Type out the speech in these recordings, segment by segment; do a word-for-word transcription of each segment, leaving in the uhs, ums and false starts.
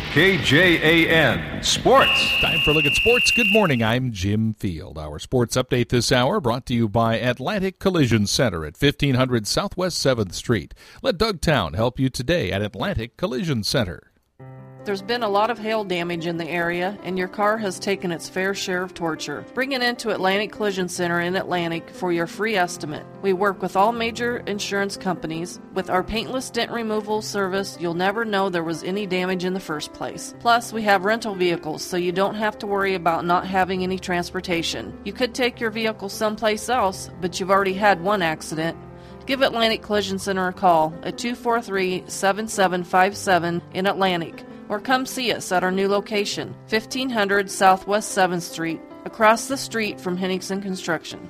K J A N Sports. Time for a look at sports. Good morning. I'm Jim Field. Our sports update this hour brought to you by Atlantic Collision Center at fifteen hundred Southwest seventh Street. Let Doug Town help you today at Atlantic Collision Center. There's been a lot of hail damage in the area, and your car has taken its fair share of torture. Bring it into Atlantic Collision Center in Atlantic for your free estimate. We work with all major insurance companies. With our paintless dent removal service, you'll never know there was any damage in the first place. Plus, we have rental vehicles, so you don't have to worry about not having any transportation. You could take your vehicle someplace else, but you've already had one accident. Give Atlantic Collision Center a call at two four three, seven seven five seven in Atlantic. Or come see us at our new location, fifteen hundred Southwest seventh Street, across the street from Henningsen Construction.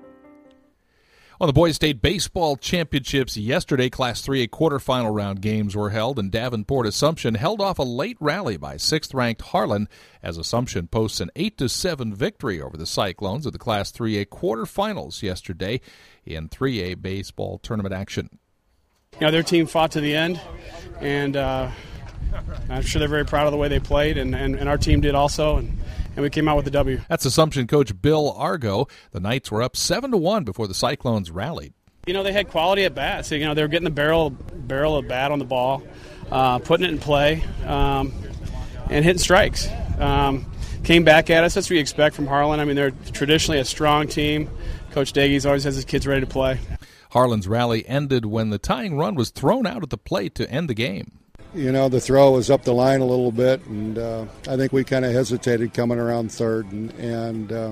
On the Boys State Baseball Championships yesterday, Class three A quarterfinal round games were held, and Davenport Assumption held off a late rally by sixth-ranked Harlan as Assumption posts an eight to seven victory over the Cyclones of the Class three A quarterfinals yesterday in three A baseball tournament action. You know, their team fought to the end, and uh, I'm sure they're very proud of the way they played, and, and, and our team did also, and, and we came out with the W. That's Assumption coach Bill Argo. The Knights were up seven to one before the Cyclones rallied. You know, they had quality at bats. So, you know, they were getting the barrel barrel of bat on the ball, uh, putting it in play, um, and hitting strikes. Um, came back at us. That's what you expect from Harlan. I mean, they're traditionally a strong team. Coach Dagies always has his kids ready to play. Harlan's rally ended when the tying run was thrown out at the plate to end the game. You know, the throw was up the line a little bit, and uh, I think we kind of hesitated coming around third. And, and uh,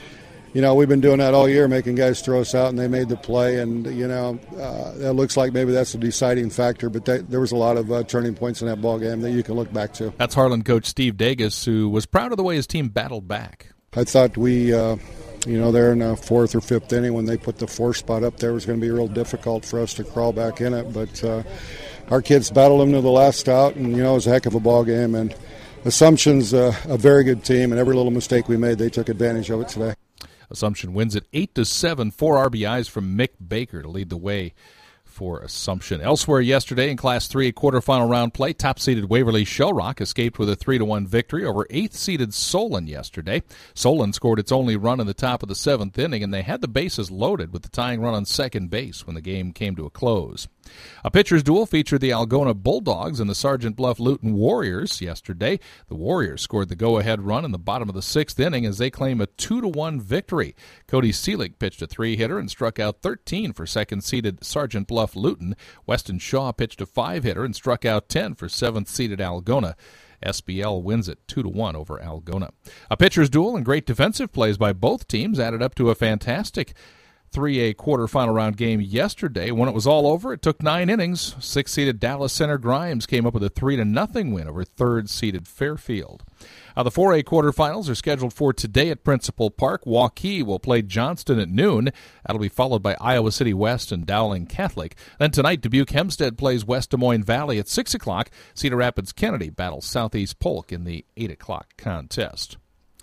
you know, we've been doing that all year, making guys throw us out, and they made the play. And, you know, uh, that looks like maybe that's a deciding factor, but that, there was a lot of uh, turning points in that ball game that you can look back to. That's Harlan coach Steve Dagas, who was proud of the way his team battled back. I thought we, uh, you know, there in the fourth or fifth inning when they put the fourth spot up there, it was going to be real difficult for us to crawl back in it, but uh, our kids battled them to the last out, and, you know, it was a heck of a ball game. And Assumption's uh, a very good team, and every little mistake we made, they took advantage of it today. Assumption wins it eight to seven, four R B Is from Mick Baker to lead the way for Assumption. Elsewhere yesterday in Class three A quarterfinal round play, top-seeded Waverly Shellrock escaped with a three to one victory over eighth-seeded Solon yesterday. Solon scored its only run in the top of the seventh inning, and they had the bases loaded with the tying run on second base when the game came to a close. A pitcher's duel featured the Algona Bulldogs and the Sergeant Bluff Luton Warriors yesterday. The Warriors scored the go-ahead run in the bottom of the sixth inning as they claim a two to one victory. Cody Seelig pitched a three-hitter and struck out thirteen for second-seeded Sergeant Bluff Luton. Weston Shaw pitched a five-hitter and struck out ten for seventh-seeded Algona. S B L wins it two to one over Algona. A pitcher's duel and great defensive plays by both teams added up to a fantastic three A quarterfinal round game yesterday. When it was all over, it took nine innings. Sixth-seeded Dallas Center Grimes came up with a three to nothing win over third-seeded Fairfield. Now, the four A quarterfinals are scheduled for today at Principal Park. Waukee will play Johnston at noon. That'll be followed by Iowa City West and Dowling Catholic. Then tonight, Dubuque Hempstead plays West Des Moines Valley at six o'clock. Cedar Rapids Kennedy battles Southeast Polk in the eight o'clock contest.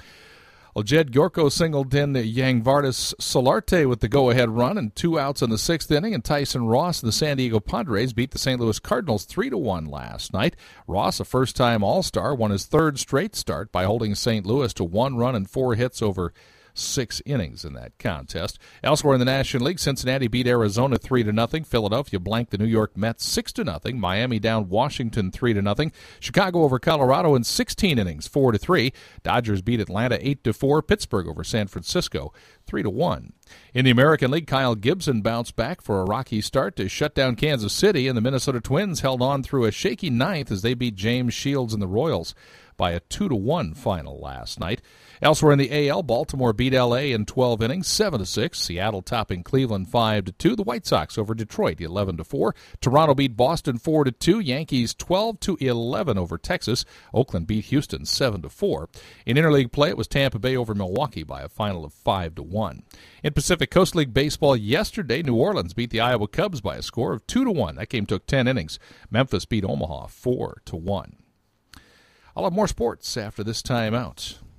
Well, Jed Yorko singled in Yangvardas Solarte with the go-ahead run and two outs in the sixth inning, and Tyson Ross and the San Diego Padres beat the Saint Louis Cardinals three to one last night. Ross, a first-time All-Star, won his third straight start by holding Saint Louis to one run and four hits over six innings in that contest. Elsewhere in the National League, Cincinnati beat Arizona three to nothing. Philadelphia blanked the New York Mets six to nothing. Miami down Washington three to nothing. Chicago over Colorado in sixteen innings, four to three. Dodgers beat Atlanta eight to four. Pittsburgh over San Francisco three to one. In the American League, Kyle Gibson bounced back for a rocky start to shut down Kansas City, and the Minnesota Twins held on through a shaky ninth as they beat James Shields and the Royals by a two to one final last night. Elsewhere in the A L, Baltimore beat L A in twelve innings, seven to six. Seattle topping Cleveland five to two. The White Sox over Detroit eleven to four. Toronto beat Boston four to two. Yankees twelve to eleven over Texas. Oakland beat Houston seven to four. In interleague play, it was Tampa Bay over Milwaukee by a final of five to one. In Pacific Coast League baseball yesterday, New Orleans beat the Iowa Cubs by a score of two to one. That game took ten innings. Memphis beat Omaha four to one. I'll have more sports after this timeout.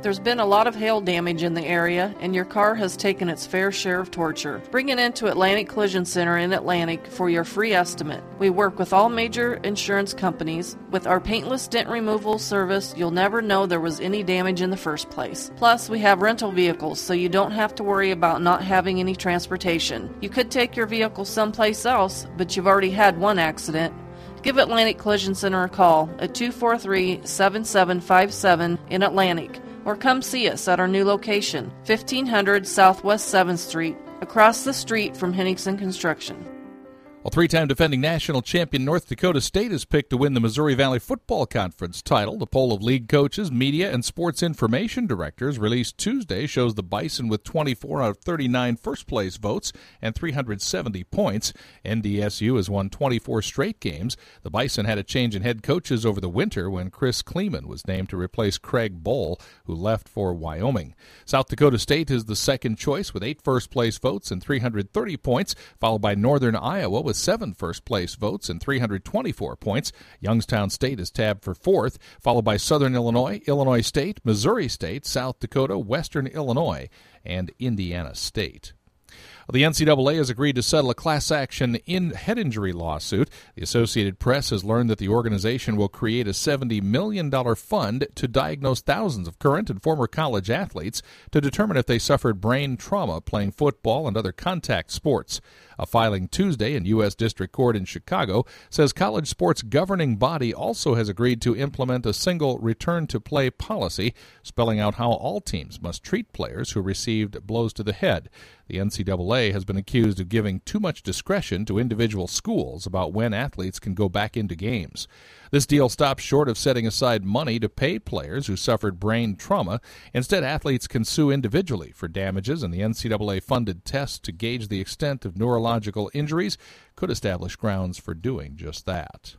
There's been a lot of hail damage in the area, and your car has taken its fair share of torture. Bring it into Atlantic Collision Center in Atlantic for your free estimate. We work with all major insurance companies. With our paintless dent removal service, you'll never know there was any damage in the first place. Plus, we have rental vehicles, so you don't have to worry about not having any transportation. You could take your vehicle someplace else, but you've already had one accident. Give Atlantic Collision Center a call at two four three, seven seven five seven in Atlantic, or come see us at our new location, fifteen hundred Southwest seventh Street, across the street from Henningsen Construction. Well, three-time defending national champion North Dakota State is picked to win the Missouri Valley Football Conference title. The poll of league coaches, media, and sports information directors released Tuesday shows the Bison with twenty-four out of thirty-nine first-place votes and three hundred seventy points. N D S U has won twenty-four straight games. The Bison had a change in head coaches over the winter when Chris Kleeman was named to replace Craig Bohl, who left for Wyoming. South Dakota State is the second choice with eight first-place votes and three hundred thirty points, followed by Northern Iowa with seven first-place votes and three hundred twenty-four points. Youngstown State is tabbed for fourth, followed by Southern Illinois, Illinois State, Missouri State, South Dakota, Western Illinois, and Indiana State. The N C double A has agreed to settle a class-action in head injury lawsuit. The Associated Press has learned that the organization will create a seventy million dollars fund to diagnose thousands of current and former college athletes to determine if they suffered brain trauma playing football and other contact sports. A filing Tuesday in U S District Court in Chicago says college sports governing body also has agreed to implement a single return-to-play policy, spelling out how all teams must treat players who received blows to the head. The N C double A has been accused of giving too much discretion to individual schools about when athletes can go back into games. This deal stops short of setting aside money to pay players who suffered brain trauma. Instead, athletes can sue individually for damages, and the N C double A-funded test to gauge the extent of neurological injuries could establish grounds for doing just that.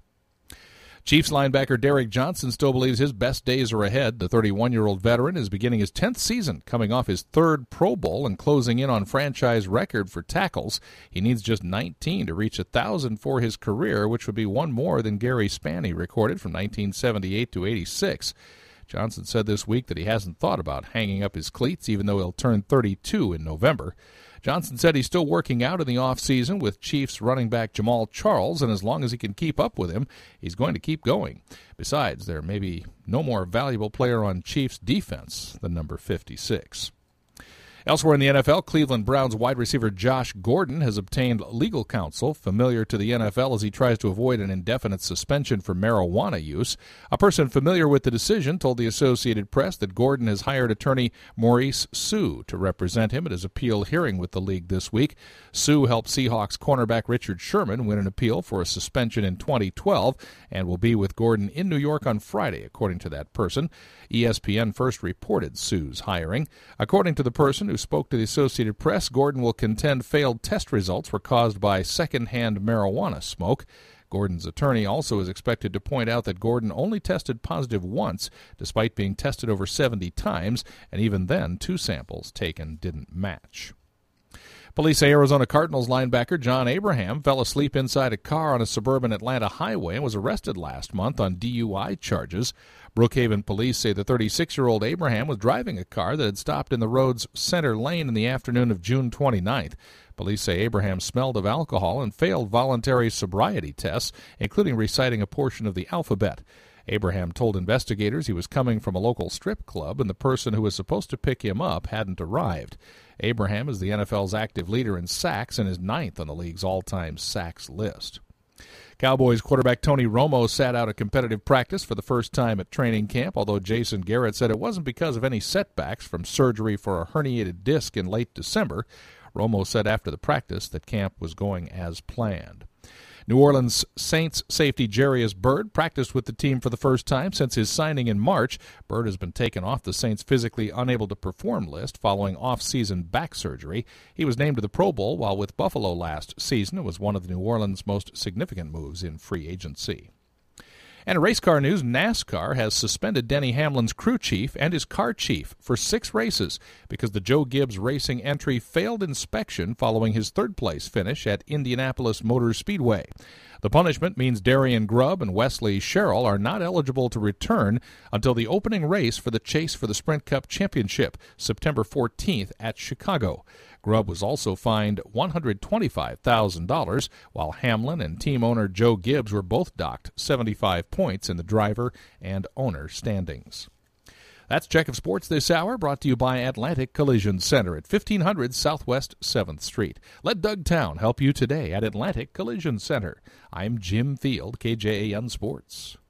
Chiefs linebacker Derrick Johnson still believes his best days are ahead. The thirty-one-year-old veteran is beginning his tenth season, coming off his third Pro Bowl and closing in on franchise record for tackles. He needs just nineteen to reach one thousand for his career, which would be one more than Gary Spanny recorded from nineteen seventy-eight to eighty-six. Johnson said this week that he hasn't thought about hanging up his cleats, even though he'll turn thirty-two in November. Johnson said he's still working out in the offseason with Chiefs running back Jamal Charles, and as long as he can keep up with him, he's going to keep going. Besides, there may be no more valuable player on Chiefs defense than number fifty-six. Elsewhere in the N F L, Cleveland Browns wide receiver Josh Gordon has obtained legal counsel familiar to the N F L as he tries to avoid an indefinite suspension for marijuana use. A person familiar with the decision told the Associated Press that Gordon has hired attorney Maurice Sue to represent him at his appeal hearing with the league this week. Sue helped Seahawks cornerback Richard Sherman win an appeal for a suspension in twenty twelve and will be with Gordon in New York on Friday, according to that person. E S P N first reported Sue's hiring. According to the person who spoke to the Associated Press, Gordon will contend failed test results were caused by secondhand marijuana smoke. Gordon's attorney also is expected to point out that Gordon only tested positive once, despite being tested over seventy times, and even then, two samples taken didn't match. Police say Arizona Cardinals linebacker John Abraham fell asleep inside a car on a suburban Atlanta highway and was arrested last month on D U I charges. Brookhaven police say the thirty-six-year-old Abraham was driving a car that had stopped in the road's center lane in the afternoon of June twenty-ninth. Police say Abraham smelled of alcohol and failed voluntary sobriety tests, including reciting a portion of the alphabet. Abraham told investigators he was coming from a local strip club and the person who was supposed to pick him up hadn't arrived. Abraham is the N F L's active leader in sacks and is ninth on the league's all-time sacks list. Cowboys quarterback Tony Romo sat out a competitive practice for the first time at training camp, although Jason Garrett said it wasn't because of any setbacks from surgery for a herniated disc in late December. Romo said after the practice that camp was going as planned. New Orleans Saints safety Jarius Byrd practiced with the team for the first time since his signing in March. Byrd has been taken off the Saints' physically unable to perform list following off-season back surgery. He was named to the Pro Bowl while with Buffalo last season. It was one of the New Orleans' most significant moves in free agency. And in race car news, NASCAR has suspended Denny Hamlin's crew chief and his car chief for six races because the Joe Gibbs Racing entry failed inspection following his third-place finish at Indianapolis Motor Speedway. The punishment means Darian Grubb and Wesley Sherrill are not eligible to return until the opening race for the Chase for the Sprint Cup Championship, September fourteenth at Chicago. Grubb was also fined one hundred twenty-five thousand dollars, while Hamlin and team owner Joe Gibbs were both docked seventy-five points in the driver and owner standings. That's Check of Sports this hour, brought to you by Atlantic Collision Center at fifteen hundred Southwest seventh Street. Let Doug Town help you today at Atlantic Collision Center. I'm Jim Field, K J A N Sports.